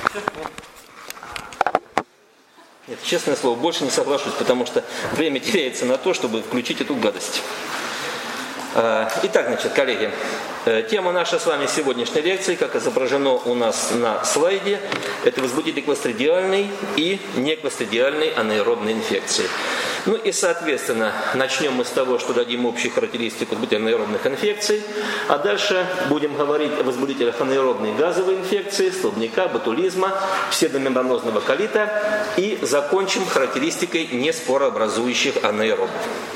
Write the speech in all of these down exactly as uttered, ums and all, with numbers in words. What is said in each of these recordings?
Нет, честное слово, больше не соглашусь, потому что время теряется на то, чтобы включить эту гадость. Итак, значит, коллеги, тема нашей с вами сегодняшней лекции, как изображено у нас на слайде, это возбудители кластридиальной и некластридиальной анаэробной инфекции. Ну и, соответственно, начнем мы с того, что дадим общую характеристику возбудителей анаэробных инфекций, а дальше будем говорить о возбудителях анаэробной газовой инфекции, столбняка, ботулизма, псевдомембранозного колита и закончим характеристикой неспорообразующих анаэробов.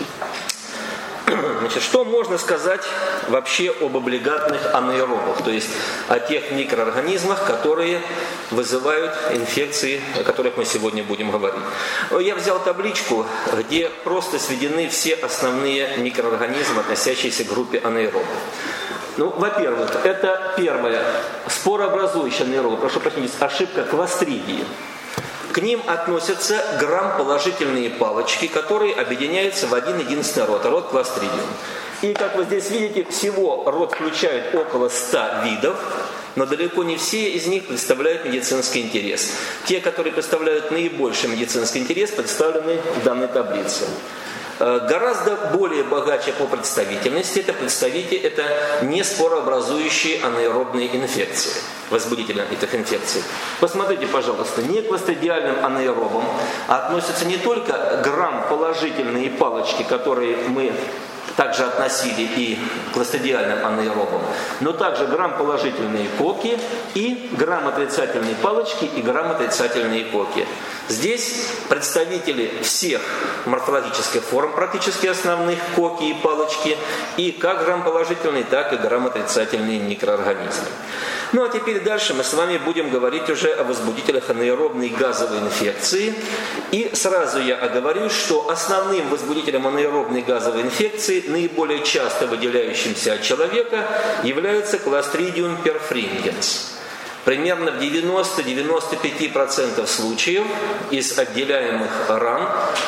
Значит, что можно сказать вообще об облигатных анаэробах, то есть о тех микроорганизмах, которые вызывают инфекции, о которых мы сегодня будем говорить. Я взял табличку, где просто сведены все основные микроорганизмы, относящиеся к группе анаэробов. Ну, во-первых, это первое, спорообразующие анаэробы, прошу прощения, ошибка кластридии. К ним относятся грамм-положительные палочки, которые объединяются в один единственный род, род кластридиум. И, как вы здесь видите, всего род включает около ста видов, но далеко не все из них представляют медицинский интерес. Те, которые представляют наибольший медицинский интерес, представлены в данной таблице. Гораздо более богаче по представительности это представители, это неспорообразующие анаэробные инфекции, возбудители этих инфекций. Посмотрите, пожалуйста, не к кластридиальным анаэробам относятся не только грамм-положительные палочки, которые мы также относили и к кластридиальным анаэробам, но также грамм-положительные коки и грамм-отрицательные палочки и грамм-отрицательные коки. Здесь представители всех морфологических форм, практически основных, коки и палочки, и как грамм-положительные, так и грамм-отрицательные микроорганизмы. Ну а теперь дальше мы с вами будем говорить уже о возбудителях анаэробной газовой инфекции. И сразу я оговорюсь, что основным возбудителем анаэробной газовой инфекции, наиболее часто выделяющимся от человека, является Clostridium perfringens. Примерно в девяноста-девяноста пяти процентах случаев из отделяемых ран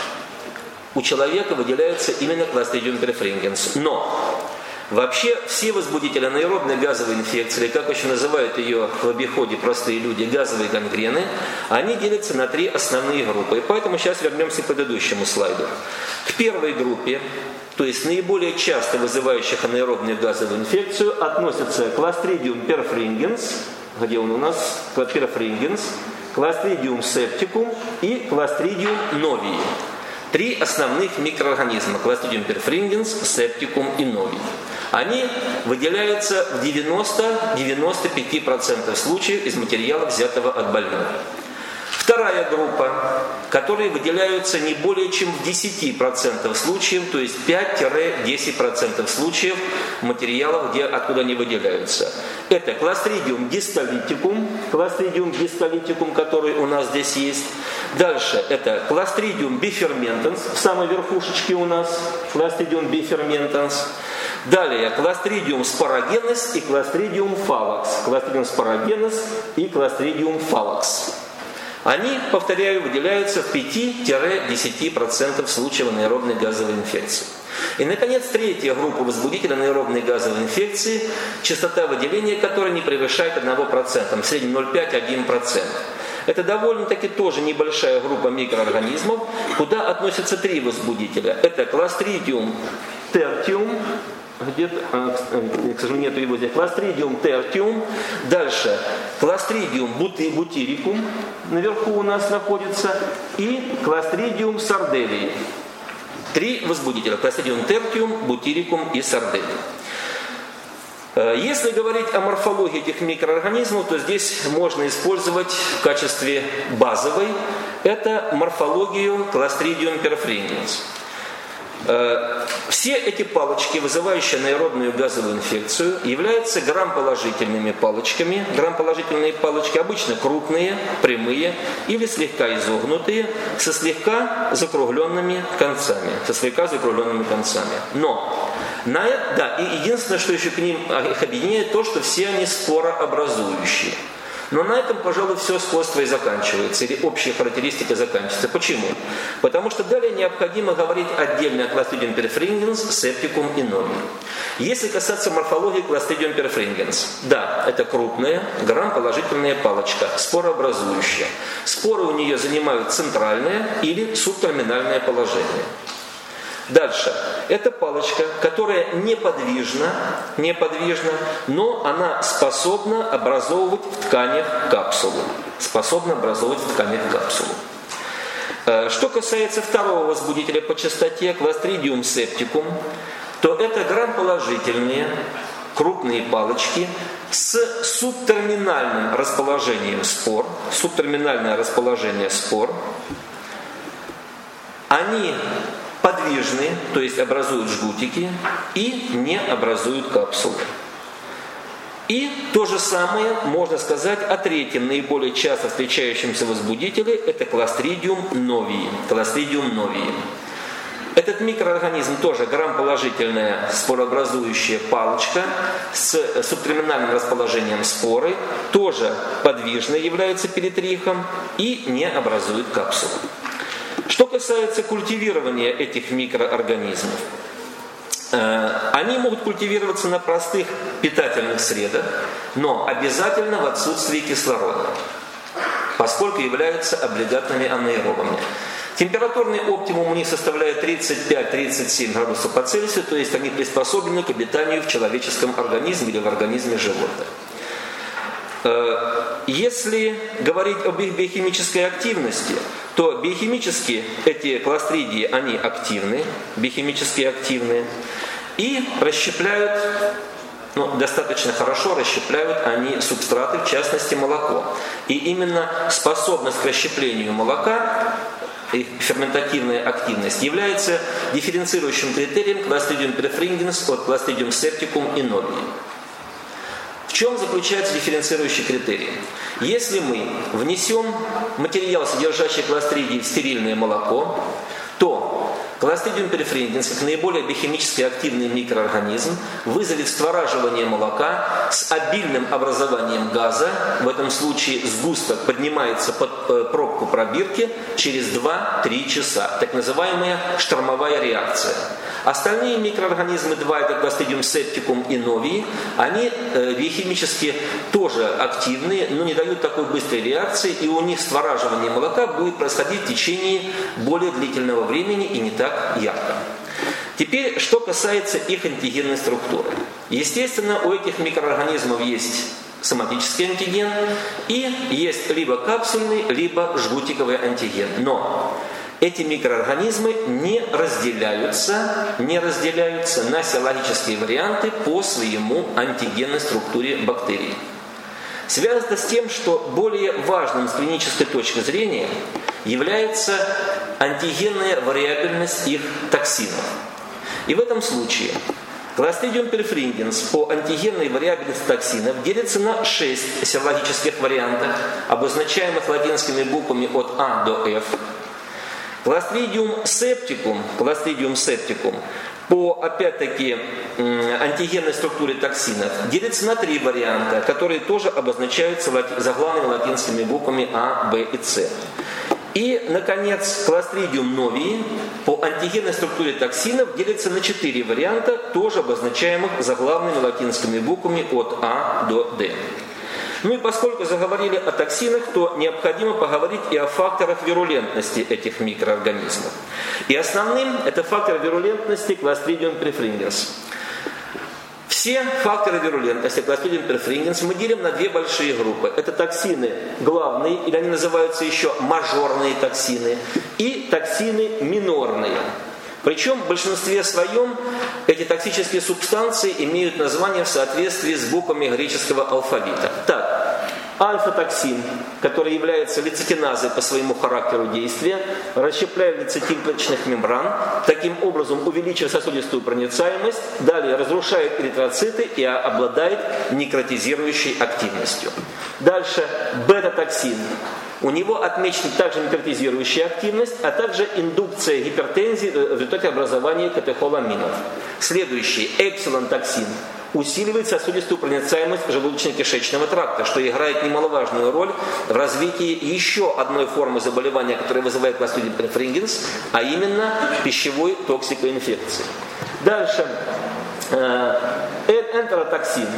у человека выделяется именно Clostridium perfringens. Но вообще все возбудители анаэробной газовой инфекции, или как еще называют ее в обиходе простые люди, газовые гангрены, они делятся на три основные группы. И поэтому сейчас вернемся к предыдущему слайду. К первой группе, то есть наиболее часто вызывающих анаэробную газовую инфекцию, относятся Clostridium perfringens, где он у нас, perfringens, Clostridium septicum и Clostridium novii. Три основных микроорганизма: Clostridium perfringens, septicum и novii. Они выделяются в девяноста-девяноста пяти процентах случаев из материала, взятого от больного. Вторая группа, которые выделяются не более чем в десяти процентах случаев, то есть пять-десять процентов случаев материалов, где, откуда они выделяются. Это Clostridium discolyticum, Clostridium discolyticum, который у нас здесь есть. Дальше это Clostridium bifermentans, в самой верхушечке у нас Clostridium bifermentans. Далее Clostridium sporogenes и Clostridium fallax. Clostridium sporogenes и Clostridium fallax. Они, повторяю, выделяются в пяти-десяти процентах случаев анаэробной газовой инфекции. И, наконец, третья группа возбудителей анаэробной газовой инфекции, частота выделения которой не превышает одного процента, в среднем ноль целых пять десятых - один процент. Это довольно-таки тоже небольшая группа микроорганизмов, куда относятся три возбудителя. Это Clostridium tertium, где-то, к сожалению, нету его здесь, Clostridium tertium, дальше Clostridium butyricum, наверху у нас находится, и Clostridium sardellii. Три возбудителя: Clostridium tertium, butyricum и sardellii. Если говорить о морфологии этих микроорганизмов, то здесь можно использовать в качестве базовой это морфологию Clostridium perfringens. Все эти палочки, вызывающие анаэробную газовую инфекцию, являются грамм-положительными палочками. Грамм-положительные палочки обычно крупные, прямые или слегка изогнутые, со слегка закругленными концами. Со слегка закругленными концами. Но, на это, да, и единственное, что еще к ним их объединяет, то, что все они спорообразующие. Но на этом, пожалуй, все сходство и заканчивается, или общая характеристика заканчивается. Почему? Потому что далее необходимо говорить отдельно о Clostridium perfringens, Septicum и Novi. Если касаться морфологии Clostridium perfringens, да, это крупная, грамположительная палочка, спорообразующая. Споры у нее занимают центральное или субтерминальное положение. Дальше. Это палочка, которая неподвижна, неподвижна, но она способна образовывать в тканях капсулу. Способна образовывать в тканях капсулу. Что касается второго возбудителя по частоте, Clostridium septicum, то это грамположительные крупные палочки с субтерминальным расположением спор. Субтерминальное расположение спор. Они подвижны, то есть образуют жгутики и не образуют капсулы. И то же самое можно сказать о третьем наиболее часто встречающемся возбудителе, это Clostridium novii. Clostridium novii. Этот микроорганизм тоже грамположительная спорообразующая палочка с субтерминальным расположением споры, тоже подвижно является перитрихом и не образует капсулу. Что касается культивирования этих микроорганизмов, они могут культивироваться на простых питательных средах, но обязательно в отсутствии кислорода, поскольку являются облигатными анаэробами. Температурный оптимум у них составляет тридцать пять - тридцать семь градусов по Цельсию, то есть они приспособлены к обитанию в человеческом организме или в организме животных. Если говорить об их биохимической активности, то биохимически эти кластридии, они активны, биохимически активны, и расщепляют, ну, достаточно хорошо расщепляют они субстраты, в частности молоко. И именно способность к расщеплению молока, их ферментативная активность, является дифференцирующим критерием Clostridium perfringens от Clostridium septicum и Novii. В чем заключается дифференцирующий критерий? Если мы внесем материал, содержащий кластридии, в стерильное молоко, то Clostridium perfringens, как наиболее биохимически активный микроорганизм, вызовет створаживание молока с обильным образованием газа. В этом случае сгусток поднимается под пробку пробирки через два-три часа. Так называемая штормовая реакция. Остальные микроорганизмы два, это Clostridium septicum и Novii, они э, биохимически тоже активны, но не дают такой быстрой реакции, и у них створаживание молока будет происходить в течение более длительного времени и не так ярко. Теперь, что касается их антигенной структуры. Естественно, у этих микроорганизмов есть соматический антиген и есть либо капсульный, либо жгутиковый антиген. Но эти микроорганизмы не разделяются, не разделяются на серологические варианты по своему антигенной структуре бактерий. Связано с тем, что более важным с клинической точки зрения является антигенная вариабельность их токсинов. И в этом случае Clostridium perfringens по антигенной вариабельности токсинов делится на шесть серологических вариантов, обозначаемых латинскими буквами от А до F. Clostridium septicum, Clostridium septicum по, опять-таки, антигенной структуре токсинов делится на три варианта, которые тоже обозначаются заглавными латинскими буквами А, Б и С. И, наконец, Clostridium novii по антигенной структуре токсинов делится на четыре варианта, тоже обозначаемых заглавными латинскими буквами от А до Д. Ну и поскольку заговорили о токсинах, то необходимо поговорить и о факторах вирулентности этих микроорганизмов. И основным это фактор вирулентности Clostridium perfringens. Все факторы вирулентности Clostridium perfringens мы делим на две большие группы. Это токсины главные, или они называются еще мажорные токсины, и токсины минорные. Причем в большинстве своем эти токсические субстанции имеют название в соответствии с буквами греческого алфавита. Так, альфа-токсин, который является лецитиназой по своему характеру действия, расщепляет лецитин клеточных мембран, таким образом увеличивая сосудистую проницаемость, далее разрушает эритроциты и обладает некротизирующей активностью. Дальше бета-токсин. У него отмечена также некротизирующая активность, а также индукция гипертензии в результате образования катехоламинов. Следующий, эпсилон-токсин. усиливает сосудистую проницаемость желудочно-кишечного тракта, что играет немаловажную роль в развитии еще одной формы заболевания, которая вызывает Clostridium perfringens, а именно пищевой токсикоинфекции. Дальше. Энтеротоксин.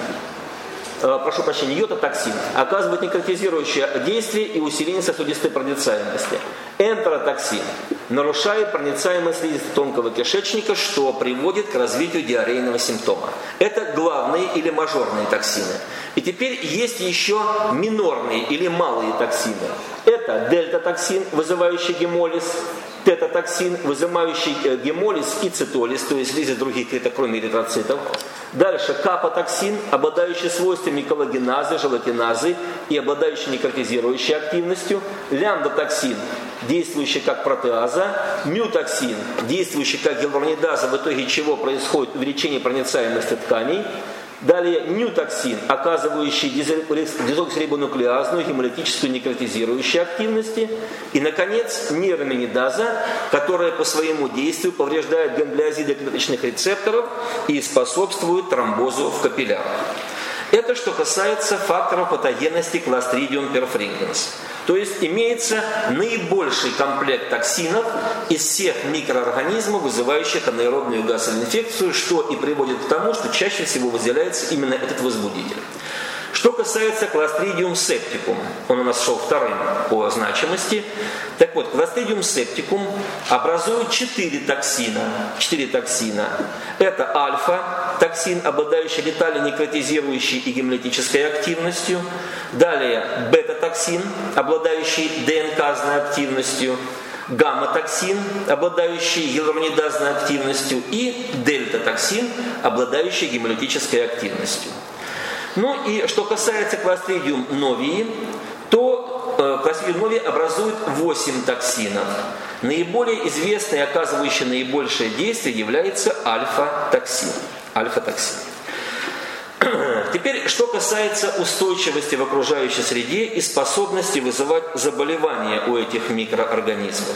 Прошу прощения, йодотоксин оказывает некротизирующее действие и усиление сосудистой проницаемости. Энтеротоксин нарушает проницаемость слизистой тонкого кишечника, что приводит к развитию диарейного симптома. Это главные или мажорные токсины. И теперь есть еще минорные или малые токсины. Это дельтатоксин, вызывающий гемолиз, тетатоксин, вызывающий гемолиз и цитолиз, то есть слизь других клеток, кроме эритроцитов. Дальше капотоксин, обладающий свойствами коллагеназы, желатиназы и обладающий некротизирующей активностью. Лямдотоксин, действующий как протеаза. Мютоксин, действующий как гиалуронидаза, в итоге чего происходит увеличение проницаемости тканей. Далее нютоксин, оказывающий дезоксирибонуклеазную, гемолитическую, некротизирующую активности. И, наконец, нейроминидаза, которая по своему действию повреждает ганглиозиды клеточных рецепторов и способствует тромбозу в капиллярах. Это что касается факторов патогенности Clostridium perfringens. То есть имеется наибольший комплект токсинов из всех микроорганизмов, вызывающих анаэробную газовую инфекцию, что и приводит к тому, что чаще всего выделяется именно этот возбудитель. Что касается Clostridium septicum, он у нас шел вторым по значимости. Так вот, Clostridium septicum образует четыре токсина. четыре токсина. Это альфа-токсин, обладающий летально-некротизирующей и гемолитической активностью. Далее бета-токсин, обладающий ДНК-зной активностью. Гамма-токсин, обладающий гиалуронидазной активностью. И дельта-токсин, обладающий гемолитической активностью. Ну и что касается Clostridium novii, то э, Clostridium novii образует восемь токсинов. Наиболее известный и оказывающий наибольшее действие является альфа-токсин. Альфа-токсин. Теперь, что касается устойчивости в окружающей среде и способности вызывать заболевания у этих микроорганизмов.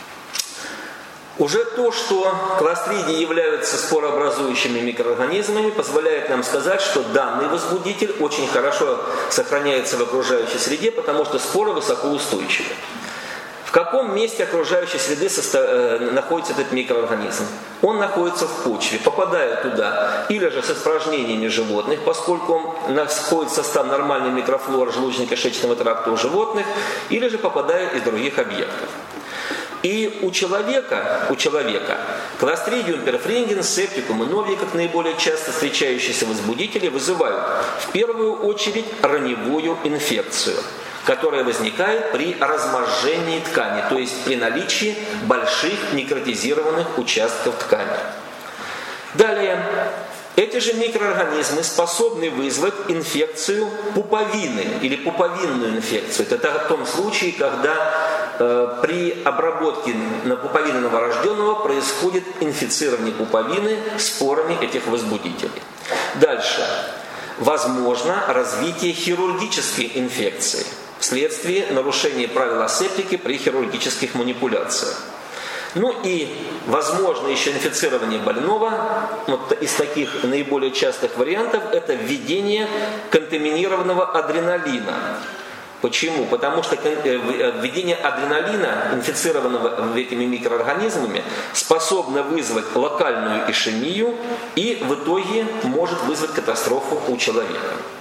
Уже то, что кластридии являются спорообразующими микроорганизмами, позволяет нам сказать, что данный возбудитель очень хорошо сохраняется в окружающей среде, потому что споры высокоустойчивы. В каком месте окружающей среды состо... находится этот микроорганизм? Он находится в почве, попадая туда или же с испражнениями животных, поскольку он находит в состав нормальной микрофлоры желудочно-кишечного тракта у животных, или же попадая из других объектов. И у человека, у человека Clostridium perfringens, septicum и novii, как наиболее часто встречающиеся возбудители, вызывают в первую очередь раневую инфекцию, которая возникает при разможжении ткани, то есть при наличии больших некротизированных участков ткани. Далее, эти же микроорганизмы способны вызвать инфекцию пуповины или пуповинную инфекцию. Это в том случае, когда э, при обработке на пуповины новорожденного происходит инфицирование пуповины спорами этих возбудителей. Дальше. Возможно развитие хирургической инфекции вследствие нарушения правил асептики при хирургических манипуляциях. Ну и, возможно, еще инфицирование больного. Вот из таких наиболее частых вариантов это введение контаминированного адреналина. Почему? Потому что введение адреналина, инфицированного этими микроорганизмами, способно вызвать локальную ишемию и в итоге может вызвать катастрофу у человека.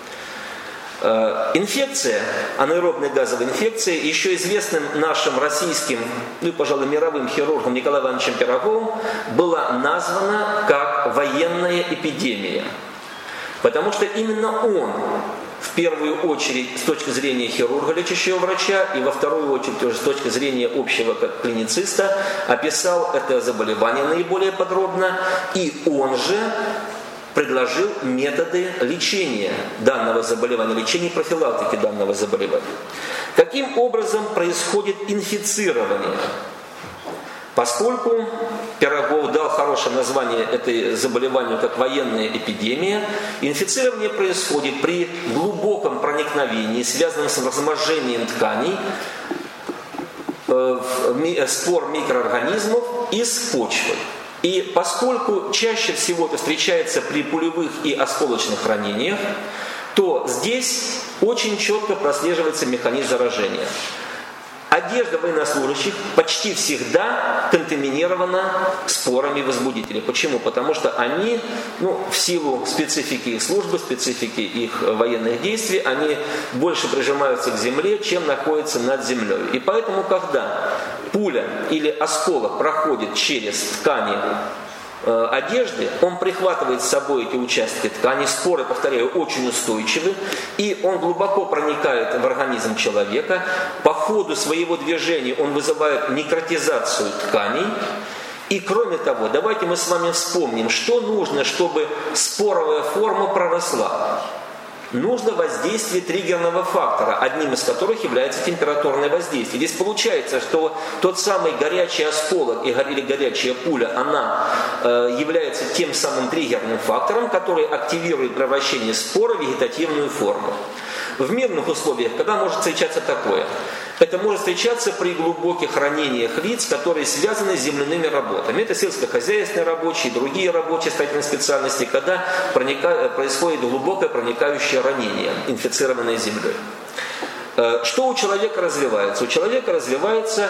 Инфекция, анаэробная газовая инфекция, еще известным нашим российским, ну и, пожалуй, мировым хирургом Николаем Ивановичем Пироговым, была названа как военная эпидемия. Потому что именно он, в первую очередь, с точки зрения хирурга, лечащего врача, и во вторую очередь, тоже с точки зрения общего как клинициста, описал это заболевание наиболее подробно, и он же предложил методы лечения данного заболевания, лечения и профилактики данного заболевания. Каким образом происходит инфицирование? Поскольку Пирогов дал хорошее название этой заболеванию как военная эпидемия, инфицирование происходит при глубоком проникновении, связанном с разможжением тканей, спор микроорганизмов из почвы. И поскольку чаще всего это встречается при пулевых и осколочных ранениях, то здесь очень четко прослеживается механизм заражения. Одежда военнослужащих почти всегда контаминирована спорами возбудителя. Почему? Потому что они, ну, в силу специфики их службы, специфики их военных действий, они больше прижимаются к земле, чем находятся над землей. И поэтому, когда пуля или осколок проходит через ткани одежды, он прихватывает с собой эти участки ткани, споры, повторяю, очень устойчивы, и он глубоко проникает в организм человека. По ходу своего движения он вызывает некротизацию тканей. И кроме того, давайте мы с вами вспомним, что нужно, чтобы споровая форма проросла. Нужно воздействие триггерного фактора, одним из которых является температурное воздействие. Здесь получается, что тот самый горячий осколок или горячая пуля, она э, является тем самым триггерным фактором, который активирует превращение спора в вегетативную форму. В мирных условиях, когда может встречаться такое? Это может встречаться при глубоких ранениях лиц, которые связаны с земляными работами. Это сельскохозяйственные рабочие, другие рабочие строительной специальности, когда проника... происходит глубокое проникающее ранение, инфицированное землей. Что у человека развивается? У человека развивается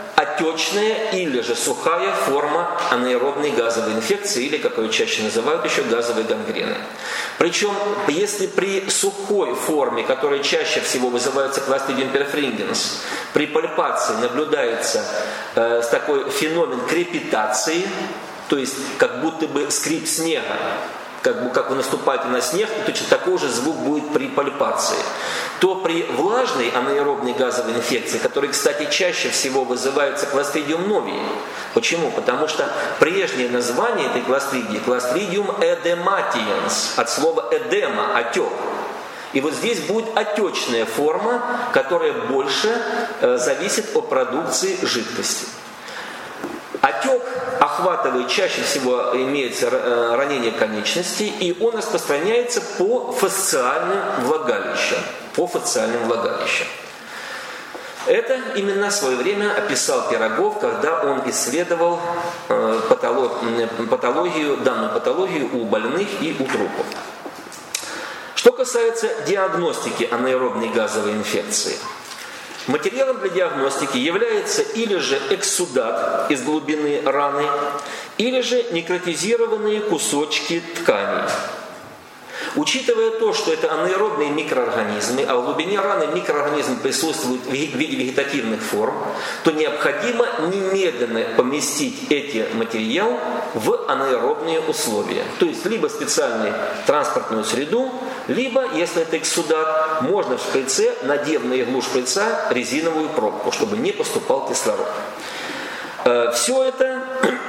отечная или же сухая форма анаэробной газовой инфекции, или, как ее чаще называют, еще газовой гангрены. Причем, если при сухой форме, которая чаще всего вызывается Clostridium perfringens, при пальпации наблюдается э, такой феномен крепитации, то есть как будто бы скрип снега, как, бы, как вы наступаете на снег, и точно такой же звук будет при пальпации, то при влажной анаэробной газовой инфекции, которая, кстати, чаще всего вызывается Clostridium novii. Почему? Потому что прежнее название этой кластридии Clostridium edematians, от слова эдема, отек. И вот здесь будет отечная форма, которая больше э, зависит от продукции жидкости. Отек охватывает, чаще всего имеется ранение конечностей, и он распространяется по фасциальным влагалищам. По фасциальным влагалищам. Это именно в свое время описал Пирогов, когда он исследовал патологию, данную патологию у больных и у трупов. Что касается диагностики анаэробной газовой инфекции, материалом для диагностики является или же экссудат из глубины раны, или же некротизированные кусочки тканей. Учитывая то, что это анаэробные микроорганизмы, а в глубине раны микроорганизмы присутствуют в виде вегетативных форм, то необходимо немедленно поместить эти материалы в анаэробные условия. То есть либо специальную транспортную среду, либо, если это экссудат, можно в шприце, надев на иглу шприца резиновую пробку, чтобы не поступал кислород. Все это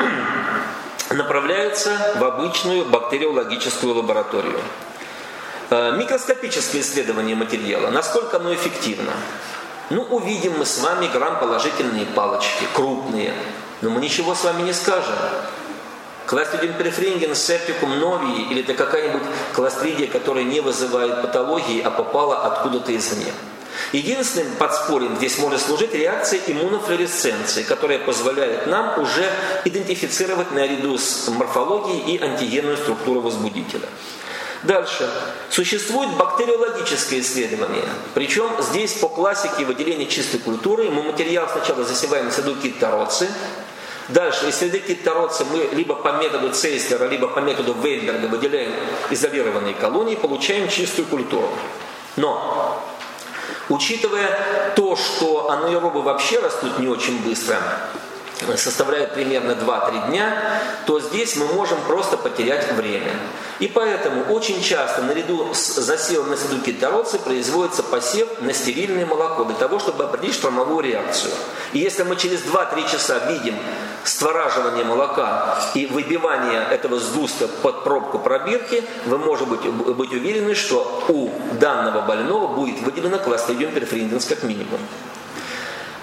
направляется в обычную бактериологическую лабораторию. Микроскопическое исследование материала. Насколько оно эффективно? Ну, увидим мы с вами грамм-положительные палочки, крупные. Но мы ничего с вами не скажем. Clostridium perfringens, Septicum novii, или это какая-нибудь кластридия, которая не вызывает патологии, а попала откуда-то извне. Единственным подспорьем здесь может служить реакция иммунофлуоресценции, которая позволяет нам уже идентифицировать наряду с морфологией и антигенную структуру возбудителя. Дальше. Существует бактериологическое исследование. Причем здесь по классике выделения чистой культуры мы материал сначала засеваем в среду киттородцы. Дальше из среды киттородцы мы либо по методу Цейслера, либо по методу Вейнберга выделяем изолированные колонии, получаем чистую культуру. Но учитывая то, что анаэробы вообще растут не очень быстро, составляют примерно два-три дня, то здесь мы можем просто потерять время. И поэтому очень часто наряду с засевом на среду киттородцы производится посев на стерильное молоко, для того, чтобы определить штормовую реакцию. И если мы через два-три часа видим створаживание молока и выбивание этого сгустка под пробку пробирки, вы можете быть, быть уверены, что у данного больного будет выделено Clostridium perfringens как минимум.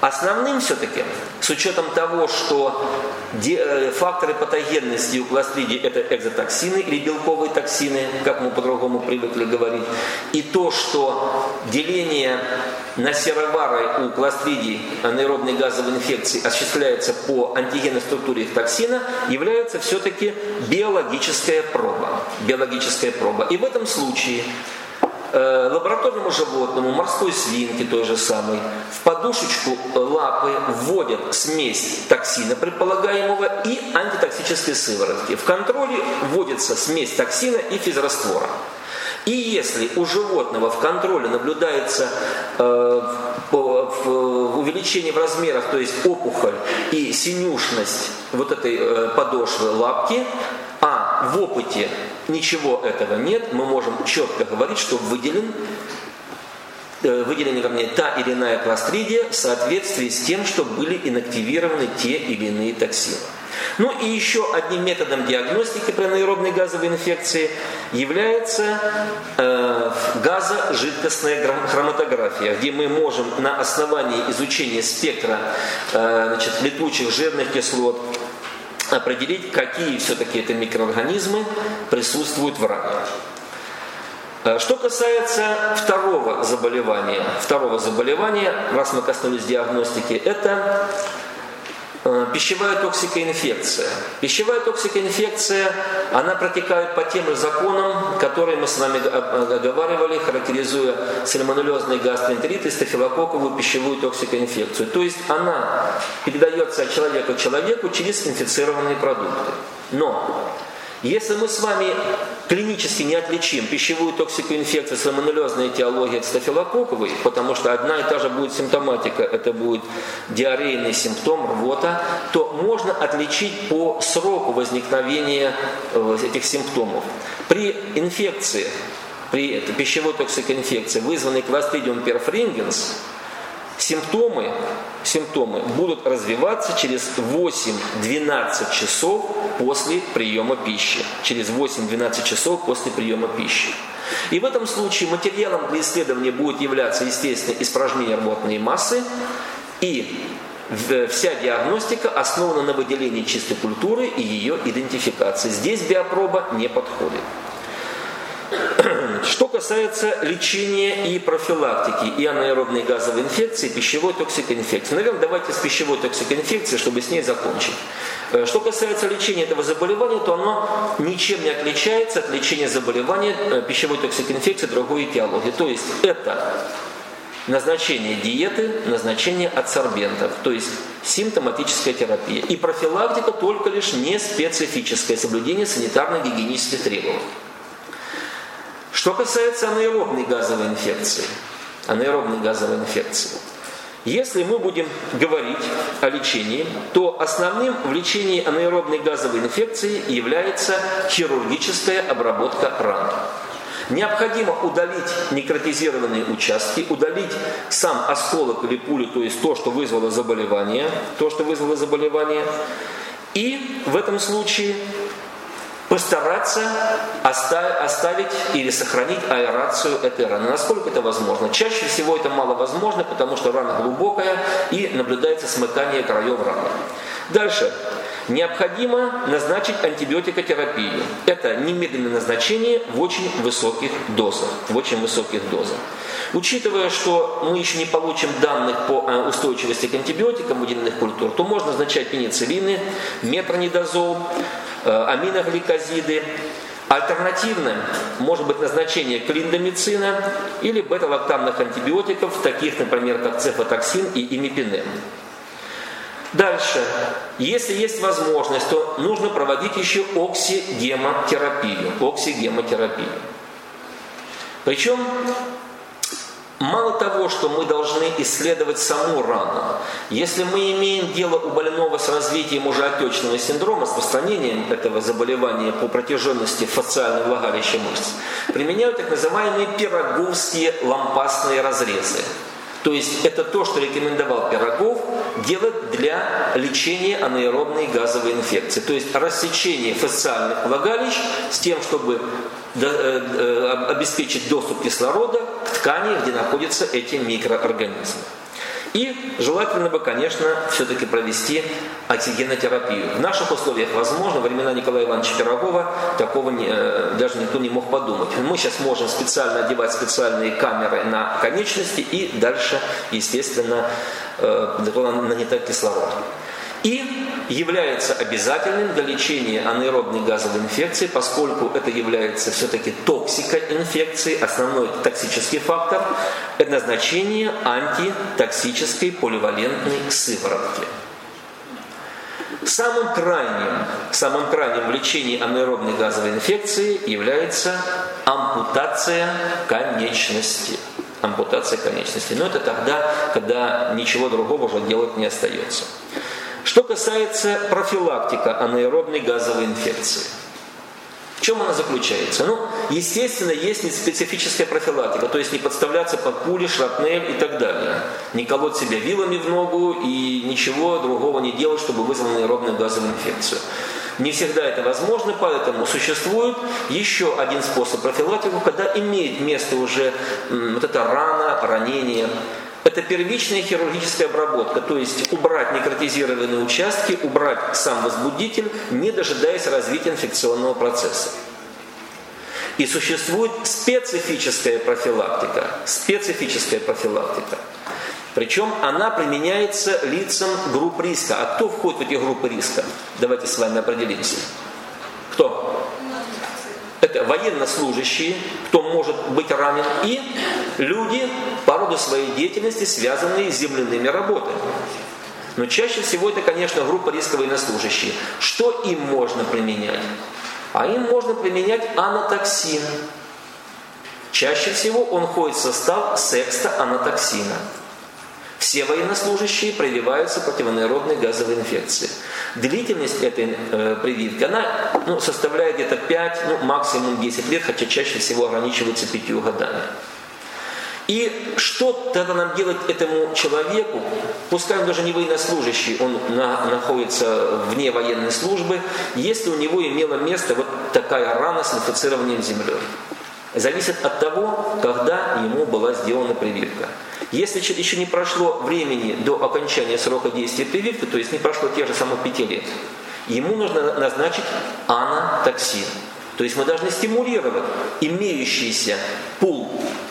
Основным все-таки, с учетом того, что факторы патогенности у кластридий это экзотоксины или белковые токсины, как мы по-другому привыкли говорить, и то, что деление на серовары у кластридий анаэробной газовой инфекции осуществляется по антигенной структуре их токсина, является все-таки биологическая проба. Биологическая проба. И в этом случае лабораторному животному, морской свинке той же самой, в подушечку лапы вводят смесь токсина предполагаемого и антитоксической сыворотки. В контроле вводится смесь токсина и физраствора. И если у животного в контроле наблюдается э, увеличение в размерах, то есть опухоль и синюшность вот этой э, подошвы лапки, а в опыте ничего этого нет, мы можем четко говорить, что выделен, э, выделена, вернее, та или иная кластридия в соответствии с тем, что были инактивированы те или иные токсины. Ну и еще одним методом диагностики при анаэробной газовой инфекции является э, газожидкостная хроматография, где мы можем на основании изучения спектра э, значит, летучих жирных кислот определить, какие все-таки это микроорганизмы присутствуют в ране. Что касается второго заболевания, второго заболевания, раз мы коснулись диагностики, это пищевая токсикоинфекция. Пищевая токсикоинфекция, она протекает по тем же законам, которые мы с вами оговаривали, характеризуя сальмонеллезный гастроэнтерит и стафилококковую пищевую токсикоинфекцию. То есть она передается от человека к человеку через инфицированные продукты. Но если мы с вами клинически не отличим пищевую токсикоинфекцию, сальмонеллезной этиологии от стафилококковой, потому что одна и та же будет симптоматика, это будет диарейный симптом, рвота, то можно отличить по сроку возникновения этих симптомов. При инфекции, при пищевой токсикоинфекции, вызванной Clostridium perfringens, Симптомы, симптомы будут развиваться через восемь-двенадцать часов после приема пищи. Через восемь-двенадцать часов после приема пищи. И в этом случае материалом для исследования будет являться, естественно, испражнение рвотной массы. И вся диагностика основана на выделении чистой культуры и ее идентификации. Здесь биопроба не подходит. Что касается лечения и профилактики и анаэробной газовой инфекции, и пищевой токсикоинфекции. Наверное, давайте с пищевой токсикоинфекцией, чтобы с ней закончить. Что касается лечения этого заболевания, то оно ничем не отличается от лечения заболевания пищевой токсикоинфекции другой этиологии. То есть это назначение диеты, назначение адсорбентов, то есть симптоматическая терапия. И профилактика только лишь не специфическое соблюдение санитарно-гигиенических требований. Что касается анаэробной газовой инфекции, анаэробной газовой инфекции, если мы будем говорить о лечении, то основным в лечении анаэробной газовой инфекции является хирургическая обработка ран. Необходимо удалить некротизированные участки, удалить сам осколок или пулю, то есть то, что вызвало заболевание, то, что вызвало заболевание, и в этом случае постараться оставить или сохранить аэрацию этой раны. Насколько это возможно? Чаще всего это маловозможно, потому что рана глубокая и наблюдается смыкание краев раны. Дальше. Необходимо назначить антибиотикотерапию. Это немедленное назначение в очень высоких дозах. В очень высоких дозах. Учитывая, что мы еще не получим данных по устойчивости к антибиотикам выделенных культур, то можно назначать пенициллины, метронидазол, аминогликозиды. Альтернативным может быть назначение клиндамицина или бета-лактамных антибиотиков, таких, например, как цефатоксин и имипинем. Дальше, если есть возможность, то нужно проводить еще оксигемотерапию. Оксигемотерапию. Причем мало того, что мы должны исследовать саму рану, если мы имеем дело у больного с развитием уже отечного синдрома, с распространением этого заболевания по протяженности фасциального влагалища мышц, применяют так называемые пироговские лампасные разрезы. То есть это то, что рекомендовал Пирогов делать для лечения анаэробной газовой инфекции. То есть рассечение фасциальных влагалищ с тем, чтобы обеспечить доступ кислорода к ткани, где находятся эти микроорганизмы. И желательно бы, конечно, все-таки провести оксигенотерапию. В наших условиях возможно, во времена Николая Ивановича Пирогова такого не, даже никто не мог подумать. Мы сейчас можем специально одевать специальные камеры на конечности и дальше, естественно, нагнетать кислород. И является обязательным для лечения анаэробной газовой инфекции, поскольку это является все-таки токсикоинфекцией, основной токсический фактор, это назначение антитоксической поливалентной сыворотки. Самым крайним, самым крайним в лечении анаэробной газовой инфекции является ампутация конечности. Ампутация конечности. Но это тогда, когда ничего другого уже делать не остается. Что касается профилактики анаэробной газовой инфекции. В чем она заключается? Ну, естественно, есть специфическая профилактика, то есть не подставляться под пули, шрапнель и так далее. Не колоть себя вилами в ногу и ничего другого не делать, чтобы вызвать анаэробную газовую инфекцию. Не всегда это возможно, поэтому существует еще один способ профилактики, когда имеет место уже м, вот эта рана, ранение. Это первичная хирургическая обработка, то есть убрать некротизированные участки, убрать сам возбудитель, не дожидаясь развития инфекционного процесса. И существует специфическая профилактика, специфическая профилактика. Причем она применяется лицам групп риска. А кто входит в эти группы риска? Давайте с вами определимся. Кто? Это военнослужащие, кто может быть ранен, и люди по роду своей деятельности, связанные с земляными работами. Но чаще всего это, конечно, группа риска военнослужащие. Что им можно применять? А им можно применять анатоксин. Чаще всего он входит в состав секста-анатоксина. Все военнослужащие прививаются против анаэробной газовой инфекции. Длительность этой э, прививки, она ну, составляет где-то пять, ну, максимум десять лет, хотя чаще всего ограничивается пятью годами. И что тогда нам делать этому человеку, пускай он даже не военнослужащий, он на, находится вне военной службы, если у него имело место вот такая рана с инфицированием землей? Зависит от того, когда ему была сделана прививка. Если еще не прошло времени до окончания срока действия прививки, то есть не прошло тех же самых пяти лет, ему нужно назначить анатоксин. То есть мы должны стимулировать имеющийся пул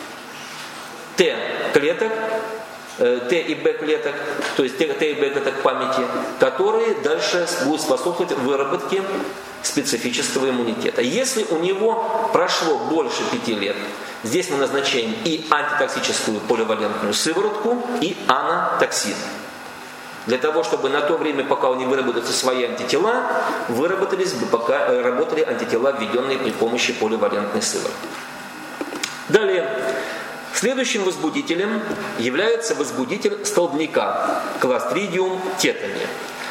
Т-клеток, Т и Б клеток, то есть Т и Б клеток памяти, которые дальше будут способствовать выработке специфического иммунитета. Если у него прошло больше пяти лет, здесь мы назначаем и антитоксическую поливалентную сыворотку, и анатоксин. Для того, чтобы на то время, пока не выработаются свои антитела, выработались бы, пока работали антитела, введенные при помощи поливалентной сыворотки. Далее. Следующим возбудителем является возбудитель столбняка Clostridium tetani.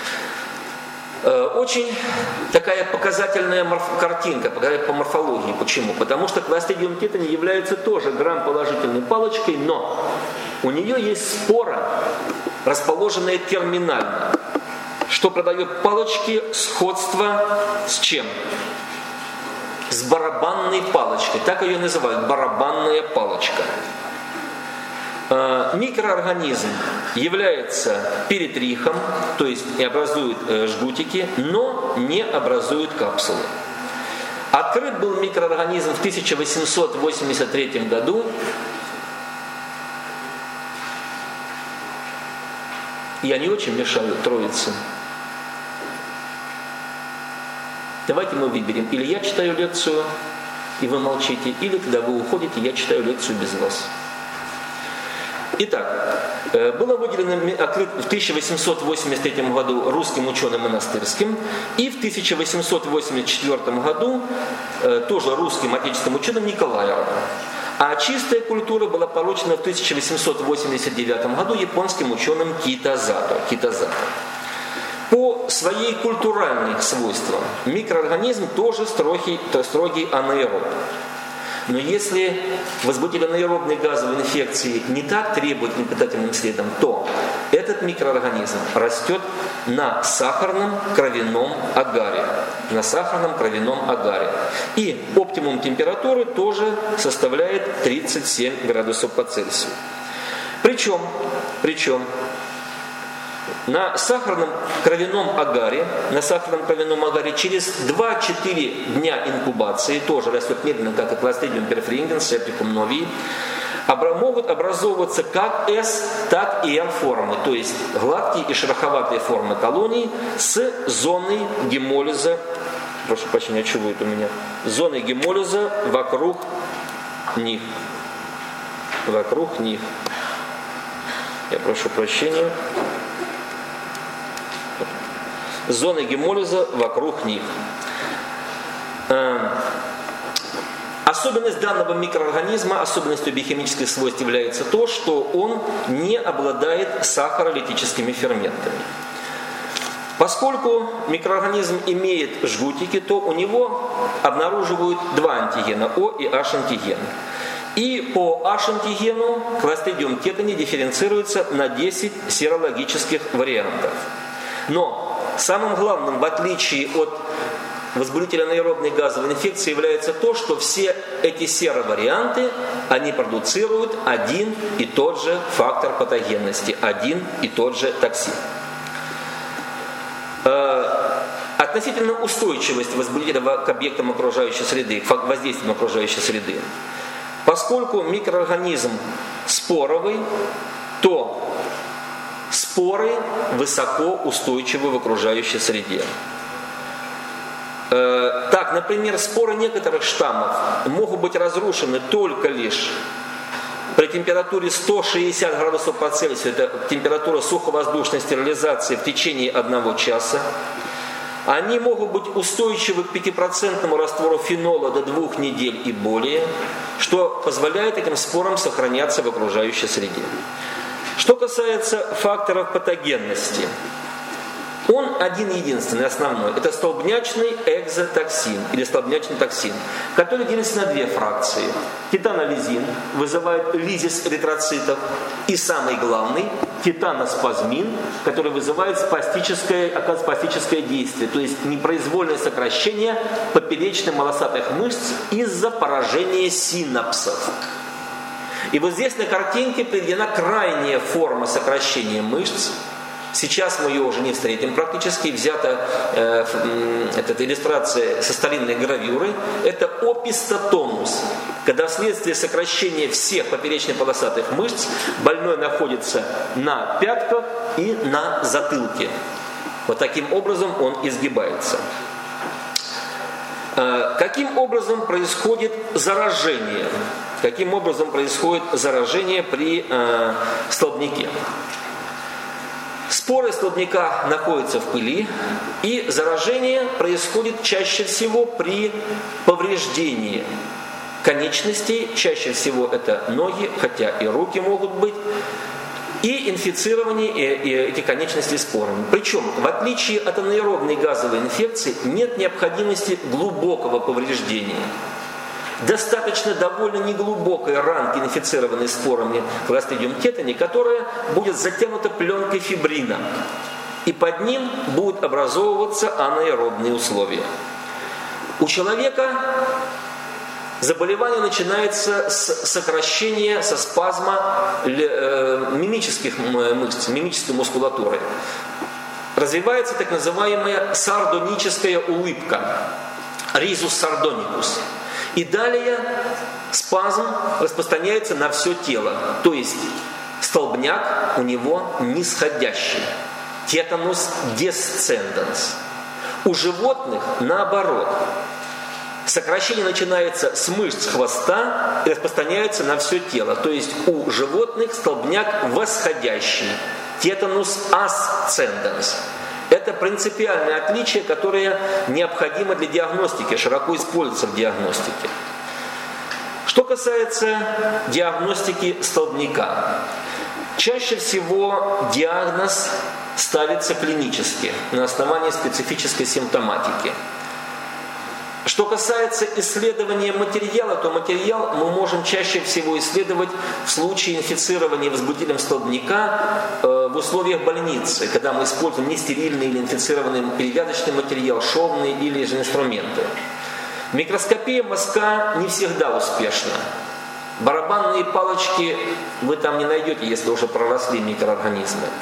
Очень такая показательная морф- картинка по морфологии. Почему? Потому что Clostridium tetani является тоже грамм-положительной палочкой, но у нее есть спора, расположенная терминально, что придает палочке сходство с чем? С барабанной палочкой. Так ее называют, барабанная палочка. Микроорганизм является перитрихом, то есть образует жгутики, но не образует капсулы. Открыт был микроорганизм в тысяча восемьсот восемьдесят третьем году. Я не очень мешаю Троице. Давайте мы выберем. Или я читаю лекцию, и вы молчите, или когда вы уходите, я читаю лекцию без вас. Итак, было выделено открыт в тысяча восемьсот восемьдесят третьем году русским ученым Монастырским, и в тысяча восемьсот восемьдесят четвёртом году тоже русским отечественным ученым Николаевым. А чистая культура была получена в тысяча восемьсот восемьдесят девятом году японским ученым Китазато. Китазато. По своей культуральным свойствам микроорганизм тоже строгий, строгий анаэроб. Но если возбудитель анаэробной газовой инфекции не так требует непитательным следом, то этот микроорганизм растет на сахарном кровяном агаре. На сахарном кровяном агаре. И оптимум температуры тоже составляет тридцать семь градусов по Цельсию. Причем, причем На сахарном кровяном агаре, на сахарном кровяном агаре через два-четыре дня инкубации, тоже растет медленно, как и Clostridium perfringens, Septicum novi, могут образовываться как S, так и R формы, то есть гладкие и шероховатые формы колоний с зоной гемолиза, прошу прощения, что будет у меня, зоной гемолиза вокруг них, вокруг них. Я прошу прощения. Зоны гемолиза вокруг них. Особенность данного микроорганизма, особенностью биохимических свойств является то, что он не обладает сахаролитическими ферментами. Поскольку микроорганизм имеет жгутики, то у него обнаруживают два антигена, О и H антиген. И по H-антигену Clostridium tetani дифференцируется на десять серологических вариантов. Но самым главным, в отличие от возбудителя анаэробной газовой инфекции, является то, что все эти сероварианты, они продуцируют один и тот же фактор патогенности, один и тот же токсин. Относительно устойчивость возбудителя к объектам окружающей среды, к воздействиям окружающей среды. Поскольку микроорганизм споровый, то споры высоко устойчивы в окружающей среде. Э, так, например, споры некоторых штаммов могут быть разрушены только лишь при температуре сто шестьдесят градусов по Цельсию, это температура суховоздушной стерилизации, в течение одного часа. Они могут быть устойчивы к пятипроцентному раствору фенола до двух недель и более, что позволяет этим спорам сохраняться в окружающей среде. Что касается факторов патогенности, он один-единственный, основной. Это столбнячный экзотоксин или столбнячный токсин, который делится на две фракции. Титанолизин вызывает лизис эритроцитов, и самый главный титаноспазмин, который вызывает спастическое, оказывает спастическое действие, то есть непроизвольное сокращение поперечно-волосатых мышц из-за поражения синапсов. И вот здесь на картинке приведена крайняя форма сокращения мышц. Сейчас мы ее уже не встретим практически. Взята э, эта иллюстрация со старинной гравюры. Это опистотонус, когда вследствие сокращения всех поперечно-полосатых мышц больной находится на пятках и на затылке. Вот таким образом он изгибается. Э, каким образом происходит заражение? Каким образом происходит заражение при э, столбняке? Споры столбняка находятся в пыли, и заражение происходит чаще всего при повреждении конечностей, чаще всего это ноги, хотя и руки могут быть, и инфицирование этих конечностей спорами. Причем, в отличие от анаэробной газовой инфекции, нет необходимости глубокого повреждения. Достаточно довольно неглубокой ранки, инфицированной спорами Clostridium tetani, которая будет затянута пленкой фибрина. И под ним будут образовываться анаэробные условия. У человека заболевание начинается с сокращения, со спазма мимических мышц, мимической мускулатуры. Развивается так называемая сардоническая улыбка, ризус сардоникус. И далее спазм распространяется на все тело. То есть столбняк у него нисходящий. Тетанус десценденс. У животных наоборот. Сокращение начинается с мышц хвоста и распространяется на все тело. То есть у животных столбняк восходящий. Тетанус асценденс. Это принципиальное отличие, которое необходимо для диагностики, широко используется в диагностике. Что касается диагностики столбняка, чаще всего диагноз ставится клинически, на основании специфической симптоматики. Что касается исследования материала, то материал мы можем чаще всего исследовать в случае инфицирования возбудителем столбняка э, в условиях больницы, когда мы используем нестерильный или инфицированный перевязочный материал, шовные или же инструменты. Микроскопия мазка не всегда успешна. Барабанные палочки вы там не найдете, если уже проросли микроорганизмы.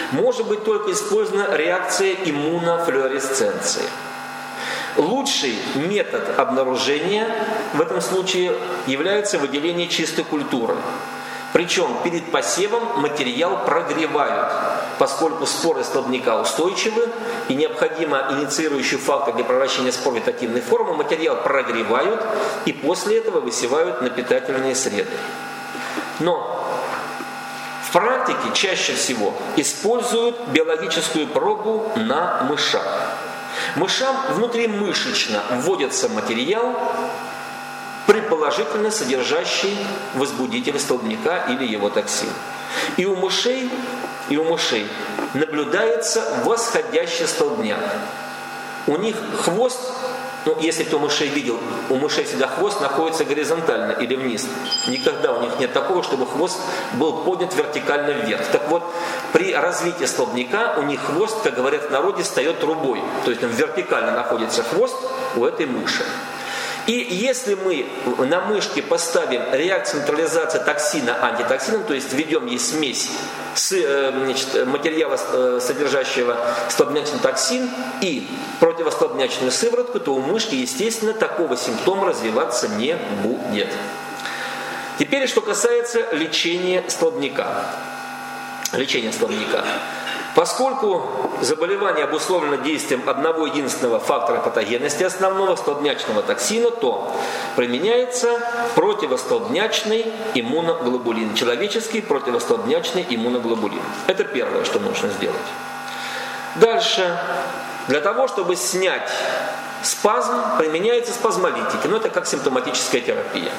может быть только использована реакция иммунофлуоресценции. Лучший метод обнаружения в этом случае является выделение чистой культуры. Причем перед посевом материал прогревают, поскольку споры столбняка устойчивы и необходимо инициирующий фактор для превращения спор в вегетативной формы, материал прогревают и после этого высевают на питательные среды. Но в практике чаще всего используют биологическую пробу на мышах. Мышам внутримышечно вводится материал, предположительно содержащий возбудитель столбняка или его токсин. И у мышей, и у мышей наблюдается восходящий столбняк. У них хвост, ну если кто мышей видел, у мышей всегда хвост находится горизонтально или вниз. Никогда у них нет такого, чтобы хвост был поднят вертикально вверх. Так вот, при развитии столбняка у них хвост, как говорят в народе, встает трубой. То есть там вертикально находится хвост у этой мыши. И если мы на мышке поставим реакцию нейтрализации токсина антитоксином, то есть введем ей смесь с, значит, материала, содержащего столбнячный токсин, и противостолбнячную сыворотку, то у мышки, естественно, такого симптома развиваться не будет. Теперь, что касается лечения столбняка. Лечение столбняка. Поскольку заболевание обусловлено действием одного единственного фактора патогенности основного столбнячного токсина, то применяется противостолбнячный иммуноглобулин, человеческий противостолбнячный иммуноглобулин. Это первое, что нужно сделать. Дальше, для того, чтобы снять спазм, применяются спазмолитики, но это как симптоматическая терапия.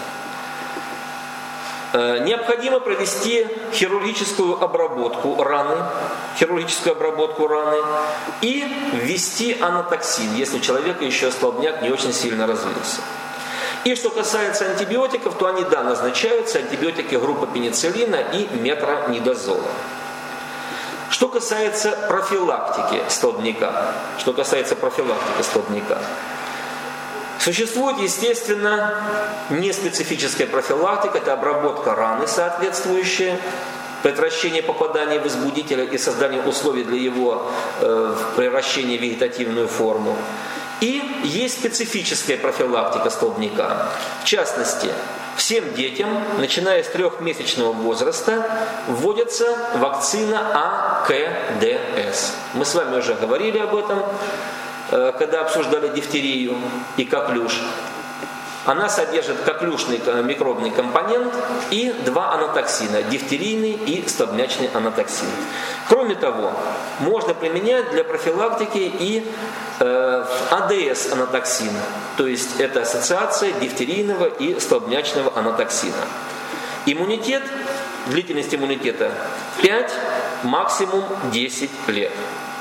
Необходимо провести хирургическую обработку раны, хирургическую обработку раны и ввести анатоксин, если у человека еще столбняк не очень сильно развился. И что касается антибиотиков, то они, да, назначаются, антибиотики группы пенициллина и метронидозола. Что касается профилактики столбняка, что касается профилактики столбняка, существует, естественно, неспецифическая профилактика, это обработка раны соответствующая, предотвращение попадания возбудителя и создание условий для его э, превращения в вегетативную форму. И есть специфическая профилактика столбняка. В частности, всем детям, начиная с трехмесячного возраста, вводится вакцина А К Д С. Мы с вами уже говорили об этом, когда обсуждали дифтерию и коклюш. Она содержит коклюшный микробный компонент и два анатоксина, дифтерийный и столбнячный анатоксин. Кроме того, можно применять для профилактики и э, А Д С анатоксин, то есть это ассоциация дифтерийного и столбнячного анатоксина. Иммунитет, длительность иммунитета пять, максимум десять лет.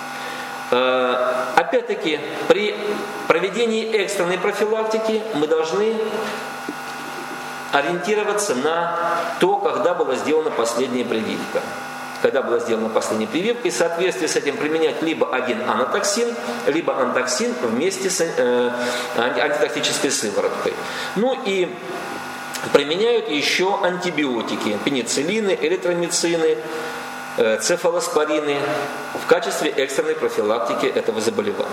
Опять-таки, при проведении экстренной профилактики мы должны ориентироваться на то, когда была сделана последняя прививка. Когда была сделана последняя прививка, и в соответствии с этим применять либо один анатоксин, либо антоксин вместе с э, антитоксической сывороткой. Ну и применяют еще антибиотики, пенициллины, эритромицины, цефалоспорины в качестве экстренной профилактики этого заболевания.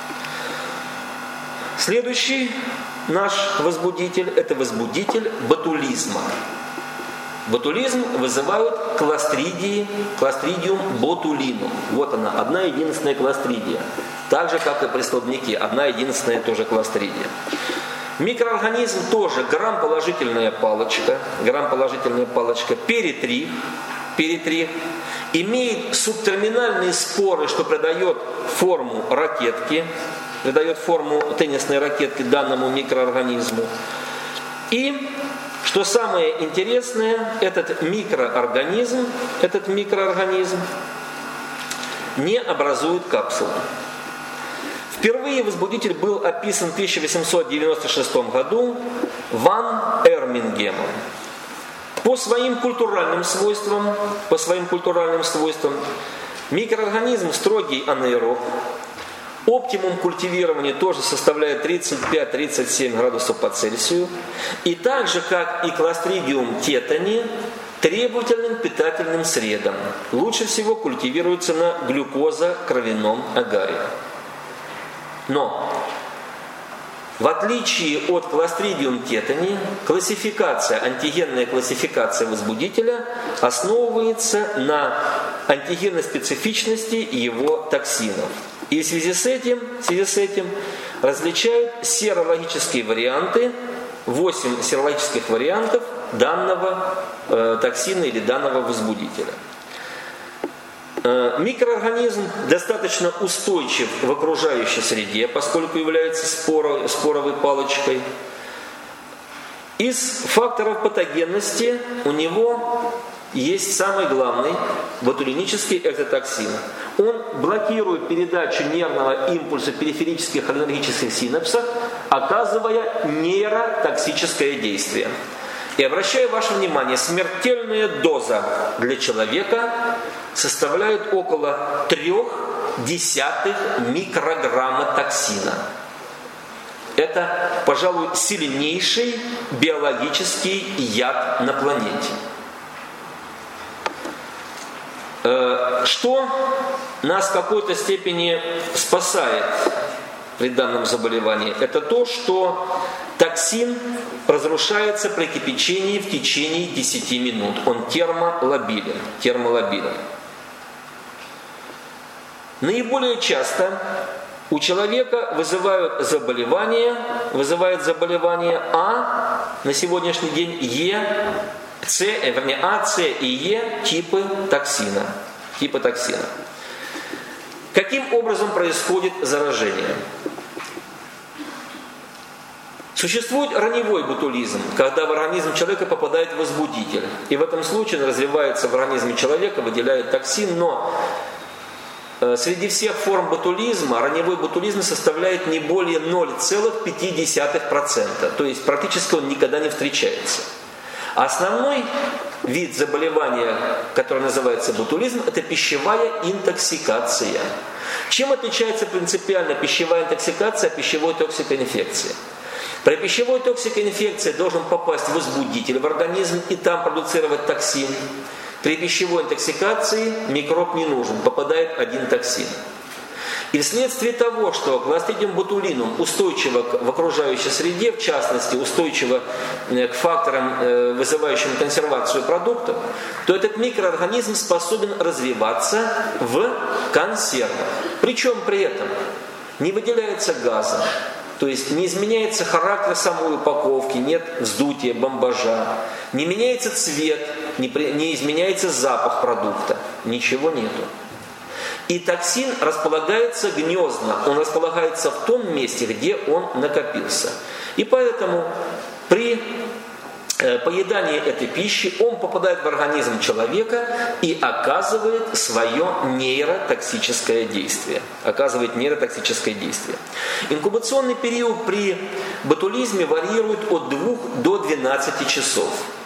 Следующий наш возбудитель – это возбудитель ботулизма. Ботулизм вызывают кластридии, кластридиум ботулинум. Вот она, одна единственная кластридия. Так же, как и при столбняке, одна единственная тоже кластридия. Микроорганизм тоже грамположительная палочка, грамположительная палочка, перитрих, перитрих, имеет субтерминальные споры, что придает форму ракетки, придает форму теннисной ракетки данному микроорганизму. И, что самое интересное, этот микроорганизм, этот микроорганизм не образует капсулы. Впервые возбудитель был описан в тысяча восемьсот девяносто шестом году Ван Эрмингемом. По своим культуральным свойствам, по своим культуральным свойствам, микроорганизм строгий анаэроб. Оптимум культивирования тоже составляет тридцать пять - тридцать семь градусов по Цельсию. И так же, как и кластридиум тетани, требовательным питательным средам. Лучше всего культивируется на глюкоза-кровяном агаре. Но в отличие от Clostridium tetani, классификация, антигенная классификация возбудителя основывается на антигенной специфичности его токсинов. И в связи с этим, в связи с этим различают серологические варианты, восемь серологических вариантов данного э, токсина или данного возбудителя. Э, микроорганизм достаточно устойчив в окружающей среде, поскольку является споро, споровой палочкой. Из факторов патогенности у него есть самый главный ботулинический экзотоксин. Он блокирует передачу нервного импульса в периферических холинергических синапсах, оказывая нейротоксическое действие. И обращаю ваше внимание, смертельная доза для человека составляет около трех десятых микрограмма токсина. Это, пожалуй, сильнейший биологический яд на планете. Что нас в какой-то степени спасает при данном заболевании? Это то, что токсин разрушается при кипячении в течение десяти минут. Он термолабилен. термолабилен. Наиболее часто у человека вызывают заболевания, вызывает заболевание А на сегодняшний день Е, С, вернее, А, С и Е типы токсина. Типы токсина. Каким образом происходит заражение? Существует раневой ботулизм, когда в организм человека попадает возбудитель. И в этом случае он развивается в организме человека, выделяет токсин, но среди всех форм ботулизма раневой ботулизм составляет не более ноль целых пять десятых процента. То есть практически он никогда не встречается. Основной вид заболевания, который называется ботулизм, это пищевая интоксикация. Чем отличается принципиально пищевая интоксикация от пищевой токсикоинфекции? При пищевой токсикоинфекции должен попасть возбудитель в организм и там продуцировать токсин. При пищевой интоксикации микроб не нужен, попадает один токсин. И вследствие того, что Clostridium botulinum устойчиво в окружающей среде, в частности устойчиво к факторам, вызывающим консервацию продуктов, то этот микроорганизм способен развиваться в консервах. Причем при этом не выделяется газа, то есть не изменяется характер самой упаковки, нет вздутия, бомбажа, не меняется цвет, не, при, не изменяется запах продукта, ничего нету. И токсин располагается гнездно, он располагается в том месте, где он накопился. И поэтому при поедании этой пищи он попадает в организм человека и оказывает свое нейротоксическое действие. Оказывает нейротоксическое действие. Инкубационный период при ботулизме варьирует от двух до двенадцати часов.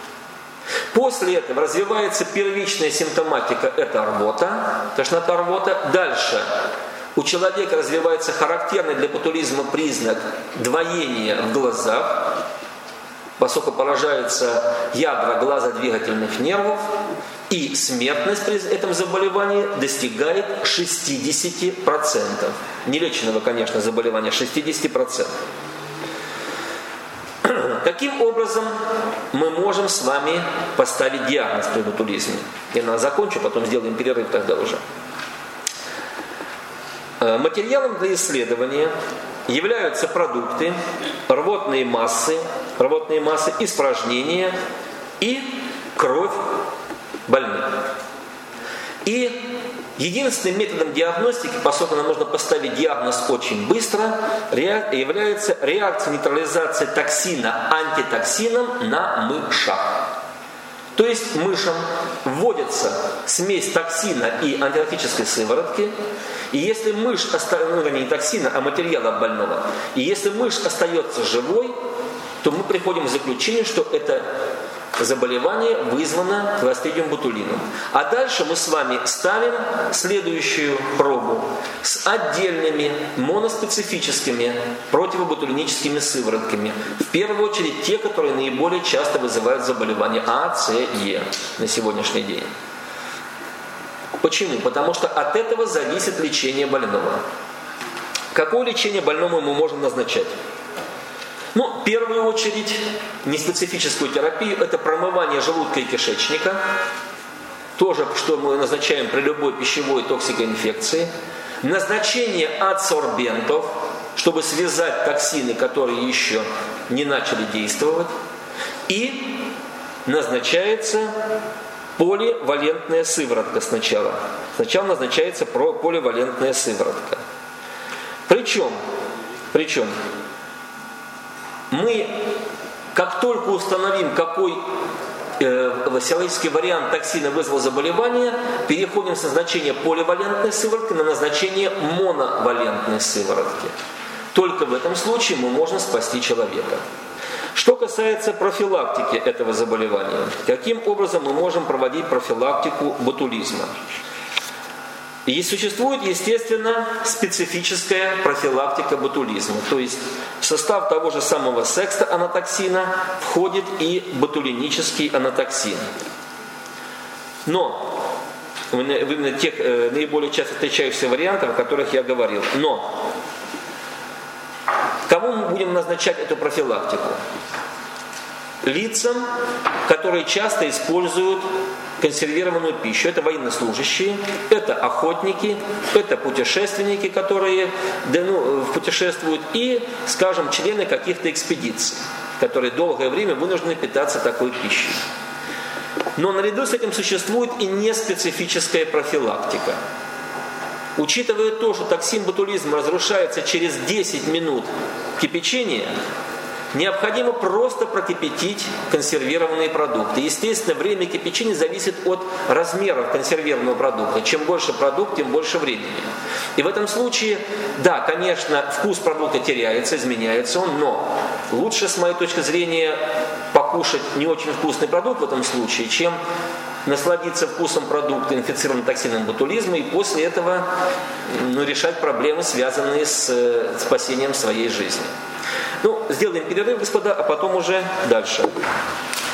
После этого развивается первичная симптоматика, это рвота, тошнота, рвота. Дальше у человека развивается характерный для ботулизма признак двоения в глазах, поскольку поражаются ядра глазодвигательных нервов, и смертность при этом заболевании достигает шестидесяти процентов. Нелеченного, конечно, заболевания шестьдесят процентов. Каким образом мы можем с вами поставить диагноз при ботулизме? Я на закончу, потом сделаем перерыв тогда уже. Материалом для исследования являются продукты, рвотные массы, рвотные массы, испражнения и кровь больных. И единственным методом диагностики, поскольку нам нужно поставить диагноз очень быстро, является реакция нейтрализации токсина антитоксином на мышах. То есть мышам вводится смесь токсина и антитоксической сыворотки, и если мышь остается, ну, не токсина, а материала больного, и если мышь остается живой, то мы приходим к заключению, что это заболевание вызвано кластридиум ботулином. А дальше мы с вами ставим следующую пробу с отдельными моноспецифическими противоботулиническими сыворотками. В первую очередь те, которые наиболее часто вызывают заболевания А, С, Е на сегодняшний день. Почему? Потому что от этого зависит лечение больного. Какое лечение больному мы можем назначать? Ну, в первую очередь, неспецифическую терапию – это промывание желудка и кишечника. Тоже, что мы назначаем при любой пищевой токсикоинфекции. Назначение адсорбентов, чтобы связать токсины, которые еще не начали действовать. И назначается поливалентная сыворотка сначала. Сначала назначается поливалентная сыворотка. Причем, причем, мы, как только установим, какой э, серологический вариант токсина вызвал заболевание, переходим с назначения поливалентной сыворотки на назначение моновалентной сыворотки. Только в этом случае мы можем спасти человека. Что касается профилактики этого заболевания, каким образом мы можем проводить профилактику ботулизма? И существует, естественно, специфическая профилактика ботулизма. То есть в состав того же самого секста-анатоксина входит и ботулинический анатоксин. Но, именно тех э, наиболее часто встречающихся вариантов, о которых я говорил. Но, кому мы будем назначать эту профилактику? Лицам, которые часто используют консервированную пищу. Это военнослужащие, это охотники, это путешественники, которые да, ну, путешествуют, и, скажем, члены каких-то экспедиций, которые долгое время вынуждены питаться такой пищей. Но наряду с этим существует и неспецифическая профилактика. Учитывая то, что токсин ботулизма разрушается через десять минут кипячения, необходимо просто прокипятить консервированные продукты. Естественно, время кипячения зависит от размеров консервированного продукта. Чем больше продукт, тем больше времени. И в этом случае, да, конечно, вкус продукта теряется, изменяется он, но лучше, с моей точки зрения, покушать не очень вкусный продукт в этом случае, чем насладиться вкусом продукта, инфицированным токсином ботулизма, и после этого ну, решать проблемы, связанные с э, спасением своей жизни. Ну, сделаем перерыв, господа, а потом уже дальше.